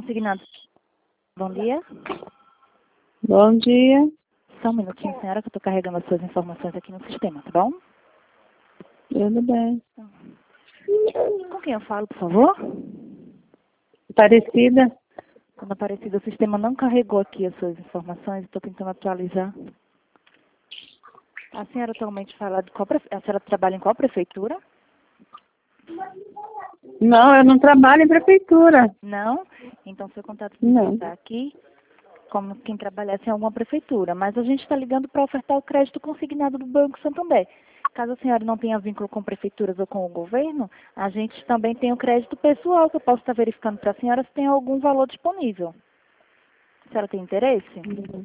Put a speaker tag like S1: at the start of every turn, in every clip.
S1: consignado. Bom dia.
S2: Bom dia.
S1: Só um minutinho, senhora, que eu estou carregando as suas informações aqui no sistema, tá bom?
S2: Tudo bem.
S1: Com quem eu falo, por favor?
S2: Parecida?
S1: Quando Aparecida, o sistema não carregou aqui as suas informações, estou tentando atualizar. A senhora atualmente fala de qual a senhora trabalha em qual prefeitura?
S2: Não, eu não trabalho em prefeitura.
S1: Não? Então seu contato
S2: Não.
S1: está aqui como quem trabalhasse em alguma prefeitura, mas a gente está ligando para ofertar o crédito consignado do Banco Santander. Caso a senhora não tenha vínculo com prefeituras ou com o governo, a gente também tem o crédito pessoal, que eu posso estar verificando para a senhora se tem algum valor disponível. A senhora tem interesse?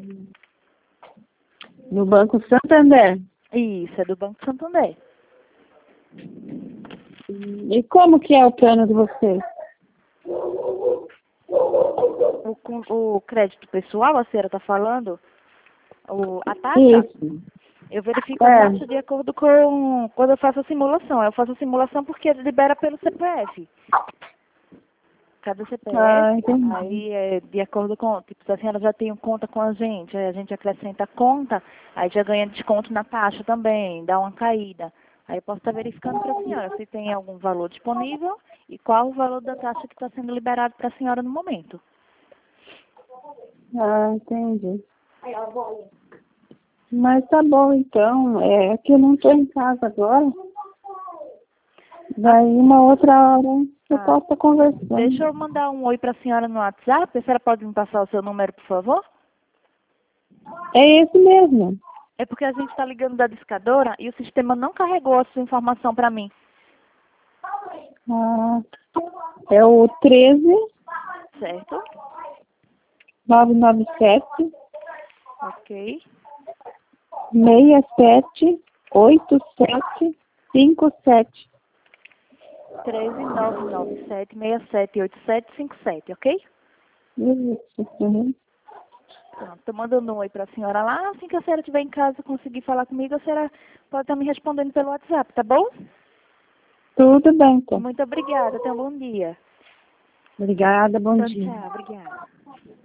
S2: No Banco Santander.
S1: Isso, é do Banco Santander.
S2: E como que é o plano de vocês?
S1: O crédito pessoal, a senhora está falando? A taxa?
S2: Isso.
S1: Eu verifico a taxa de acordo com quando eu faço a simulação. Eu faço a simulação porque libera pelo CPF. Cada CPF,
S2: Entendi.
S1: aí é de acordo com, tipo, se a senhora já tem conta com a gente, aí a gente acrescenta a conta, aí já ganha desconto na taxa também, dá uma caída. Aí eu posso estar verificando para a senhora se tem algum valor disponível e qual o valor da taxa que está sendo liberado para a senhora no momento.
S2: Entendi. Mas tá bom, então. É que eu não estou em casa agora. Daí uma outra hora eu posso estar conversando.
S1: Deixa eu mandar um oi para a senhora no WhatsApp. A senhora pode me passar o seu número, por favor?
S2: É esse mesmo.
S1: É porque a gente está ligando da discadora e o sistema não carregou a sua informação para mim.
S2: É o 13
S1: Certo?
S2: 997
S1: Ok.
S2: 67 87 57.
S1: 13997678757, ok?
S2: Isso. Uhum.
S1: Pronto, tô mandando um oi para a senhora lá. Assim que a senhora estiver em casa conseguir falar comigo, a senhora pode estar me respondendo pelo WhatsApp, tá bom?
S2: Tudo bem, então.
S1: Muito obrigada. Tenha um bom dia.
S2: Obrigada, bom
S1: Tchau,
S2: dia.
S1: tchau. Obrigada.